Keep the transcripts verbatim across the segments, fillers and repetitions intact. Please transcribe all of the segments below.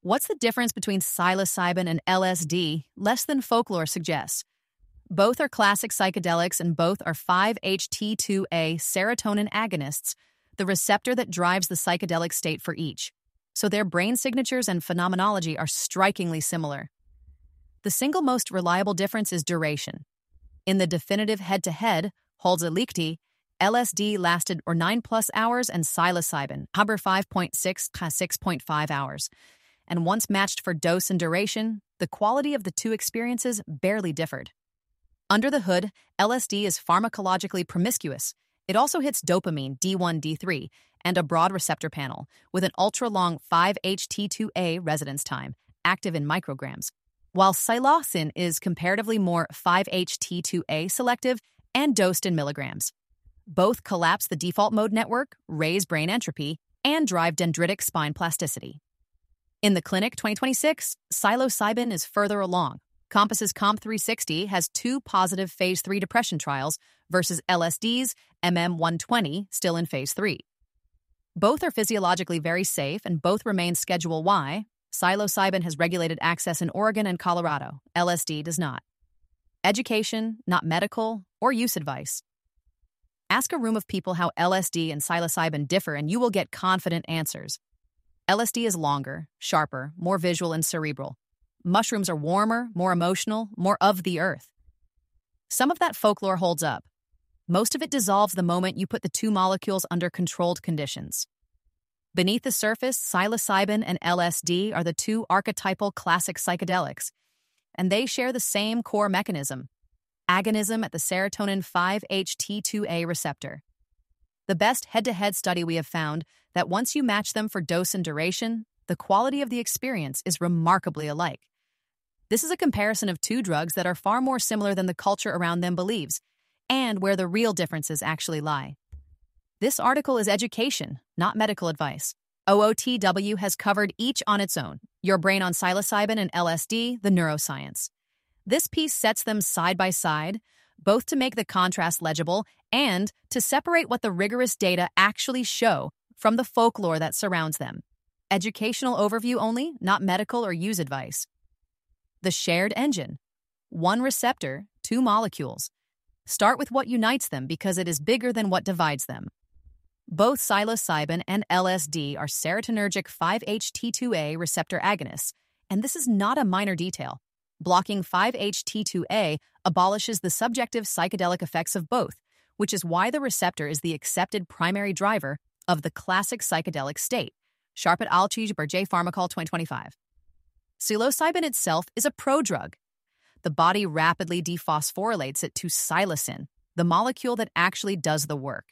What's the difference between psilocybin and L S D? Less than folklore suggests. Both are classic psychedelics and both are five H T two A serotonin agonists, the receptor that drives the psychedelic state for each. So their brain signatures and phenomenology are strikingly similar. The single most reliable difference is duration. In the definitive head-to-head, holds a Liechti, L S D lasted or nine plus hours and psilocybin, Huber five point six to six point five hours. And once matched for dose and duration, the quality of the two experiences barely differed. Under the hood, L S D is pharmacologically promiscuous. It also hits dopamine, D one D three, and a broad receptor panel, with an ultra-long five H T two A residence time, active in micrograms, while psilocin is comparatively more five H T two A selective and dosed in milligrams. Both collapse the default mode network, raise brain entropy, and drive dendritic spine plasticity. In the clinic twenty twenty-six, psilocybin is further along. Compass's COMP three sixty has two positive phase three depression trials versus L S D's M M one twenty still in phase three. Both are physiologically very safe and both remain Schedule Y. Psilocybin has regulated access in Oregon and Colorado. L S D does not. Education, not medical, or use advice. Ask a room of people how L S D and psilocybin differ and you will get confident answers. L S D is longer, sharper, more visual and cerebral. Mushrooms are warmer, more emotional, more of the earth. Some of that folklore holds up. Most of it dissolves the moment you put the two molecules under controlled conditions. Beneath the surface, psilocybin and L S D are the two archetypal classic psychedelics, and they share the same core mechanism: agonism at the serotonin five H T two A receptor. The best head-to-head study we have found that once you match them for dose and duration, the quality of the experience is remarkably alike. This is a comparison of two drugs that are far more similar than the culture around them believes, and where the real differences actually lie. This article is education, not medical advice. O O T W has covered each on its own: your brain on psilocybin and L S D, the neuroscience. This piece sets them side by side, both to make the contrast legible and to separate what the rigorous data actually show from the folklore that surrounds them. Educational overview only, not medical or use advice. The shared engine. One receptor, two molecules. Start with what unites them because it is bigger than what divides them. Both psilocybin and L S D are serotonergic five H T two A receptor agonists, and this is not a minor detail. Blocking five H T two A abolishes the subjective psychedelic effects of both, which is why the receptor is the accepted primary driver of the classic psychedelic state. Sharp et al. J. Pharmacol twenty twenty-five. Psilocybin itself is a prodrug. The body rapidly dephosphorylates it to psilocin, the molecule that actually does the work.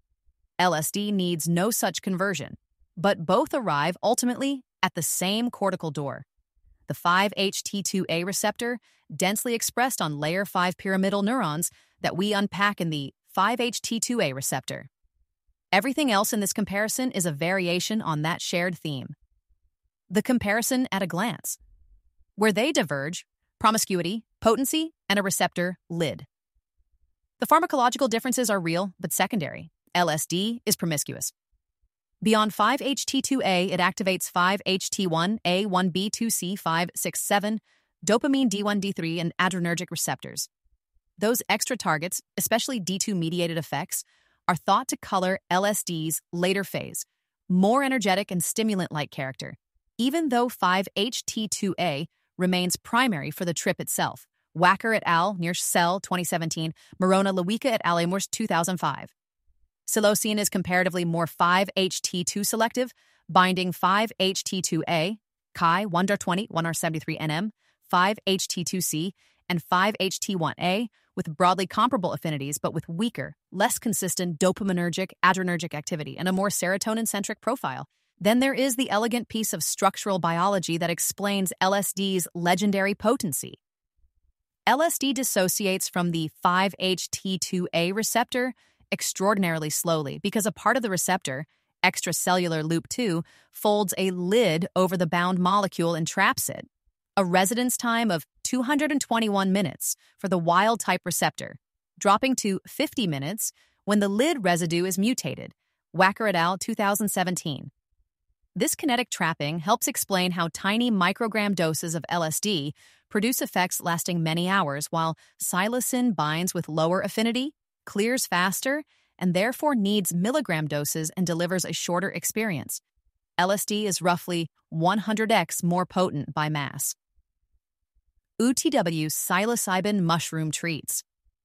L S D needs no such conversion, but both arrive ultimately at the same cortical door. The five H T two A receptor, densely expressed on layer five pyramidal neurons that we unpack in the five H T two A receptor. Everything else in this comparison is a variation on that shared theme. The comparison at a glance. Where they diverge: promiscuity, potency, and a receptor lid. The pharmacological differences are real but secondary. L S D is promiscuous. Beyond five H T two A, it activates five H T one A, one B, two C, five, six, seven, dopamine D one D three, and adrenergic receptors. Those extra targets, especially D two-mediated effects, are thought to color L S D's later phase, more energetic and stimulant-like character, even though five H T two A remains primary for the trip itself. Wacker et al. Near Cell twenty seventeen, Morona Lewica et al. Amors two thousand five. Psilocin is comparatively more five H T two selective, binding five H T two A, Chi one D A R twenty, one R seventy-three N M, five H T two C, and five H T one A, with broadly comparable affinities but with weaker, less consistent dopaminergic, adrenergic activity and a more serotonin-centric profile. Then there is the elegant piece of structural biology that explains L S D's legendary potency. L S D dissociates from the five H T two A receptor extraordinarily slowly because a part of the receptor, extracellular loop two, folds a lid over the bound molecule and traps it. A residence time of two hundred twenty-one minutes for the wild-type receptor, dropping to fifty minutes when the lid residue is mutated. Wacker et al. two thousand seventeen. This kinetic trapping helps explain how tiny microgram doses of L S D produce effects lasting many hours, while psilocin binds with lower affinity, clears faster, and therefore needs milligram doses and delivers a shorter experience. L S D is roughly one hundred x more potent by mass. U T W psilocybin mushroom treats.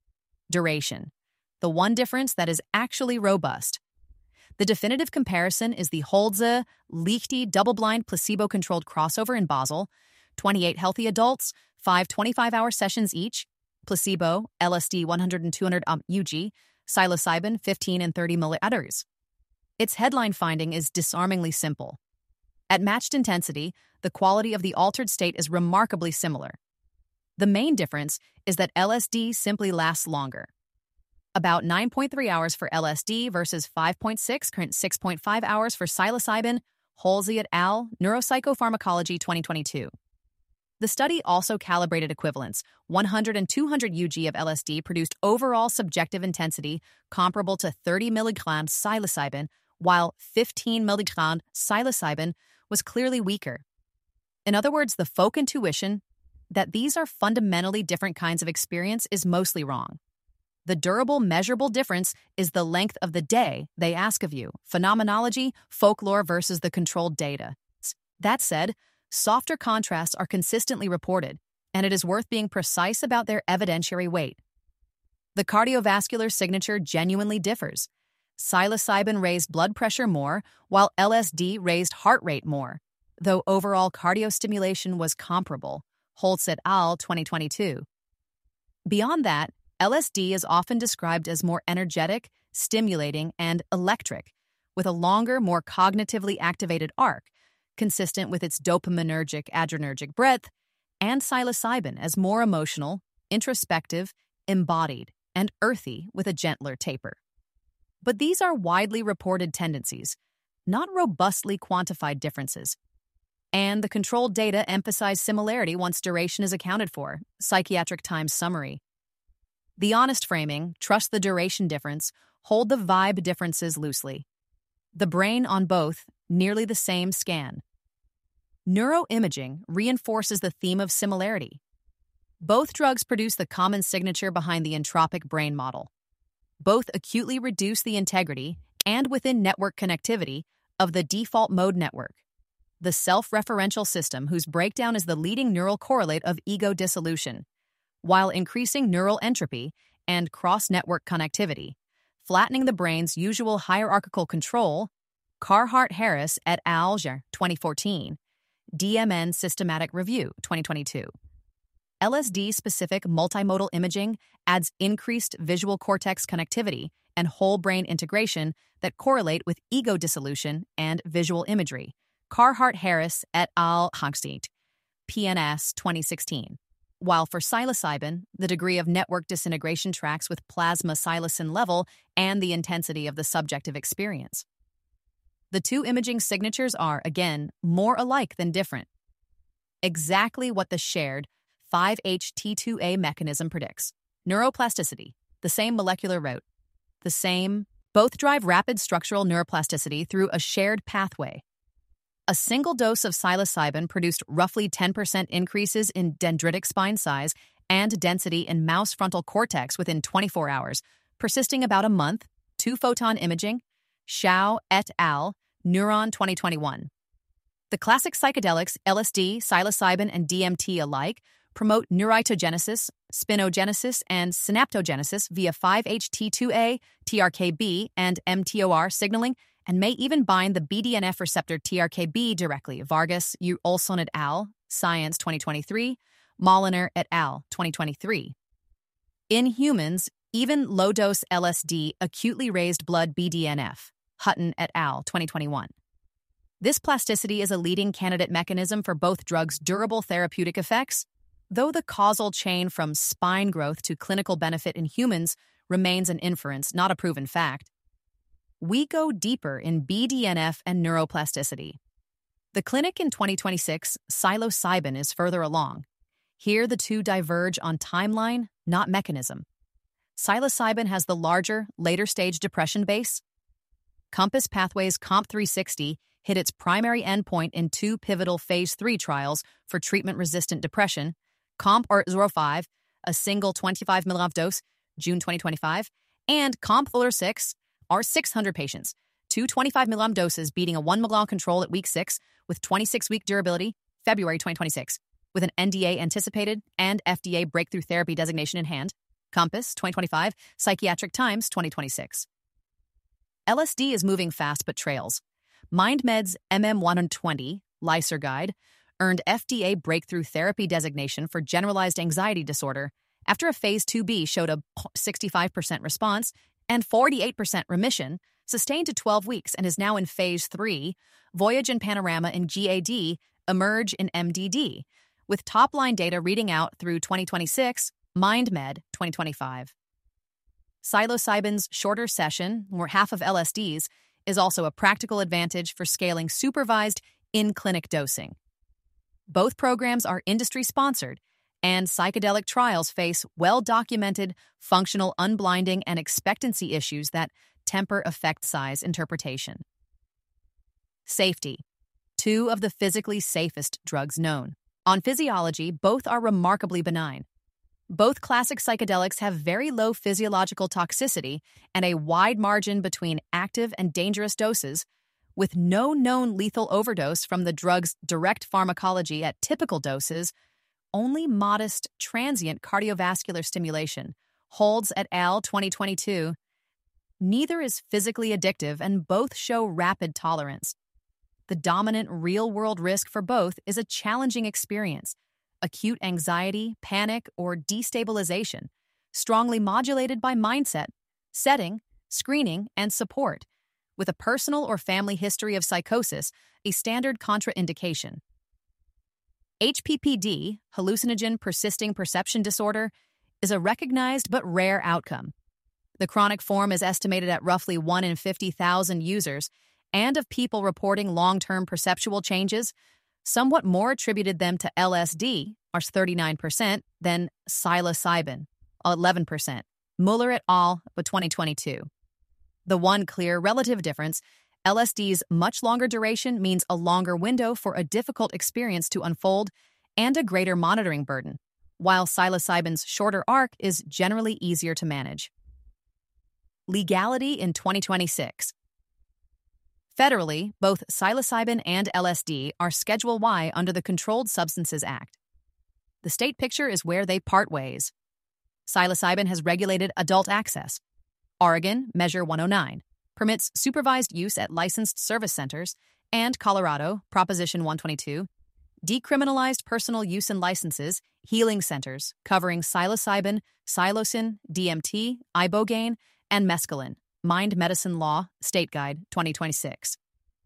Duration. The one difference that is actually robust. The definitive comparison is the Holze Liechti double-blind placebo-controlled crossover in Basel, twenty-eight healthy adults, five twenty-five-hour sessions each, placebo, L S D one hundred and two hundred um, U G, psilocybin fifteen and thirty milliliters. Its headline finding is disarmingly simple. At matched intensity, the quality of the altered state is remarkably similar. The main difference is that L S D simply lasts longer. About nine point three hours for L S D versus five point six, current six point five hours for psilocybin, Holze et al., Neuropsychopharmacology twenty twenty-two. The study also calibrated equivalents. one hundred and two hundred U G of L S D produced overall subjective intensity comparable to thirty milligrams psilocybin, while fifteen milligrams psilocybin was clearly weaker. In other words, the folk intuition that these are fundamentally different kinds of experience is mostly wrong. The durable, measurable difference is the length of the day they ask of you, phenomenology, folklore versus the controlled data. That said, softer contrasts are consistently reported, and it is worth being precise about their evidentiary weight. The cardiovascular signature genuinely differs. Psilocybin raised blood pressure more, while L S D raised heart rate more, though overall cardiostimulation was comparable. Holze et al. twenty twenty-two. Beyond that, L S D is often described as more energetic, stimulating, and electric, with a longer, more cognitively activated arc, consistent with its dopaminergic adrenergic breadth, and psilocybin as more emotional, introspective, embodied, and earthy with a gentler taper. But these are widely reported tendencies, not robustly quantified differences. And the controlled data emphasize similarity once duration is accounted for. Psychiatric Times summary. The honest framing, trust the duration difference, hold the vibe differences loosely. The brain on both, nearly the same scan. Neuroimaging reinforces the theme of similarity. Both drugs produce the common signature behind the entropic brain model. Both acutely reduce the integrity and within network connectivity of the default mode network, the self-referential system whose breakdown is the leading neural correlate of ego dissolution, while increasing neural entropy and cross-network connectivity, flattening the brain's usual hierarchical control. Carhart-Harris et al. twenty fourteen, D M N Systematic Review twenty twenty-two. L S D-specific multimodal imaging adds increased visual cortex connectivity and whole brain integration that correlate with ego dissolution and visual imagery. Carhart-Harris et al. P N S twenty sixteen. While for psilocybin, the degree of network disintegration tracks with plasma psilocin level and the intensity of the subjective experience. The two imaging signatures are, again, more alike than different. Exactly what the shared five H T two A mechanism predicts. Neuroplasticity, the same molecular route, the same, both drive rapid structural neuroplasticity through a shared pathway. A single dose of psilocybin produced roughly ten percent increases in dendritic spine size and density in mouse frontal cortex within twenty-four hours, persisting about a month. Two-photon imaging, Xiao et al., Neuron twenty twenty-one. The classic psychedelics, L S D, psilocybin, and D M T alike, promote neuritogenesis, spinogenesis, and synaptogenesis via five H T two A, T R K B, and M T O R signaling, and may even bind the B D N F receptor T R K B directly. Vargas, U. Olson et al., Science twenty twenty-three, Moliner et al., twenty twenty-three. In humans, even low-dose L S D acutely raised blood B D N F. Hutton et al., twenty twenty-one. This plasticity is a leading candidate mechanism for both drugs' durable therapeutic effects, though the causal chain from spine growth to clinical benefit in humans remains an inference, not a proven fact. We go deeper in B D N F and neuroplasticity. The clinic in twenty twenty-six, psilocybin is further along. Here the two diverge on timeline, not mechanism. Psilocybin has the larger, later-stage depression base. Compass Pathways Comp three sixty hit its primary endpoint in two pivotal phase three trials for treatment-resistant depression, COMP R zero five, a single twenty-five milligram dose, June twenty twenty-five, and COMP R six, R six hundred patients, two twenty-five milligram doses beating a one milligram control at week six with twenty-six week durability, February twenty twenty-six, with an N D A anticipated and F D A breakthrough therapy designation in hand, Compass twenty twenty-five, Psychiatric Times twenty twenty-six. L S D is moving fast but trails. MindMed's M M one twenty, Lysergide, earned F D A breakthrough therapy designation for generalized anxiety disorder after a phase two B showed a sixty-five percent response and forty-eight percent remission, sustained to twelve weeks and is now in phase three, Voyage and Panorama in G A D, Emerge in M D D, with top-line data reading out through twenty twenty-six, MindMed twenty twenty-five. Psilocybin's shorter session, or half of L S D's, is also a practical advantage for scaling supervised in-clinic dosing. Both programs are industry-sponsored, and psychedelic trials face well-documented functional unblinding and expectancy issues that temper effect size interpretation. Safety. Two of the physically safest drugs known. On physiology, both are remarkably benign. Both classic psychedelics have very low physiological toxicity and a wide margin between active and dangerous doses, with no known lethal overdose from the drug's direct pharmacology at typical doses, only modest transient cardiovascular stimulation, Holds et al. twenty twenty-two. Neither is physically addictive and both show rapid tolerance. The dominant real-world risk for both is a challenging experience, acute anxiety, panic, or destabilization, strongly modulated by mindset, setting, screening, and support, with a personal or family history of psychosis, a standard contraindication. H P P D, hallucinogen persisting perception disorder, is a recognized but rare outcome. The chronic form is estimated at roughly one in fifty thousand users, and of people reporting long-term perceptual changes, somewhat more attributed them to L S D, or thirty-nine percent, than psilocybin, eleven percent. Muller et al., twenty twenty-two. The one clear relative difference, L S D's much longer duration means a longer window for a difficult experience to unfold and a greater monitoring burden, while psilocybin's shorter arc is generally easier to manage. Legality in twenty twenty-six. Federally, both psilocybin and L S D are Schedule Y under the Controlled Substances Act. The state picture is where they part ways. Psilocybin has regulated adult access. Oregon, Measure one oh nine, permits supervised use at licensed service centers, and Colorado, Proposition one twenty-two, decriminalized personal use and licenses, healing centers covering psilocybin, psilocin, D M T, ibogaine, and mescaline. Mind Medicine Law, State Guide, twenty twenty-six.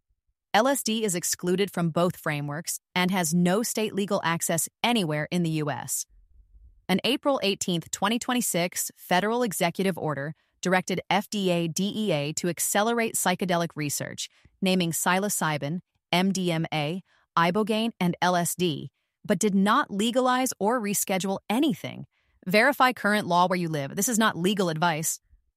L S D is excluded from both frameworks and has no state legal access anywhere in the U S. An April eighteenth, twenty twenty-six federal executive order directed F D A D E A to accelerate psychedelic research, naming psilocybin, M D M A, ibogaine, and L S D, but did not legalize or reschedule anything. Verify current law where you live. This is not legal advice.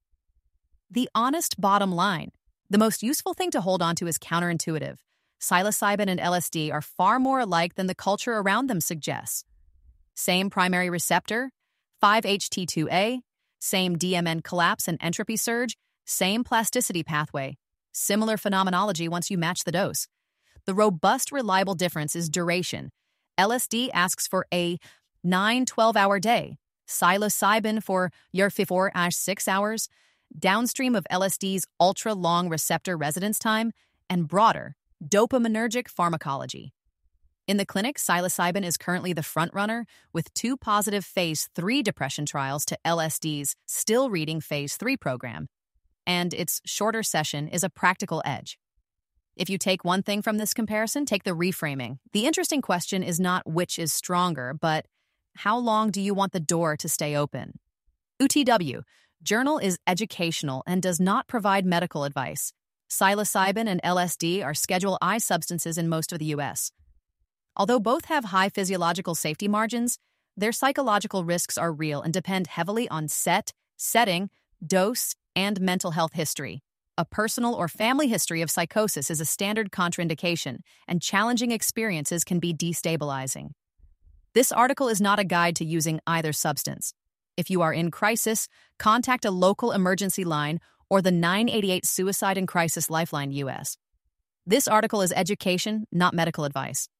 The honest bottom line. The most useful thing to hold on to is counterintuitive. Psilocybin and L S D are far more alike than the culture around them suggests. Same primary receptor, five H T two A, same D M N collapse and entropy surge, same plasticity pathway, similar phenomenology once you match the dose. The robust, reliable difference is duration. L S D asks for a nine to twelve-hour day, psilocybin for your four to six hours, downstream of L S D's ultra-long receptor residence time, and broader, dopaminergic pharmacology. In the clinic, psilocybin is currently the frontrunner, with two positive phase three depression trials to L S D's still reading phase three program, and its shorter session is a practical edge. If you take one thing from this comparison, take the reframing. The interesting question is not which is stronger, but how long do you want the door to stay open? U T W. Journal is educational and does not provide medical advice. Psilocybin and L S D are Schedule I substances in most of the U S. Although both have high physiological safety margins, their psychological risks are real and depend heavily on set, setting, dose, and mental health history. A personal or family history of psychosis is a standard contraindication, and challenging experiences can be destabilizing. This article is not a guide to using either substance. If you are in crisis, contact a local emergency line or the nine eight eight Suicide and Crisis Lifeline U S. This article is education, not medical advice.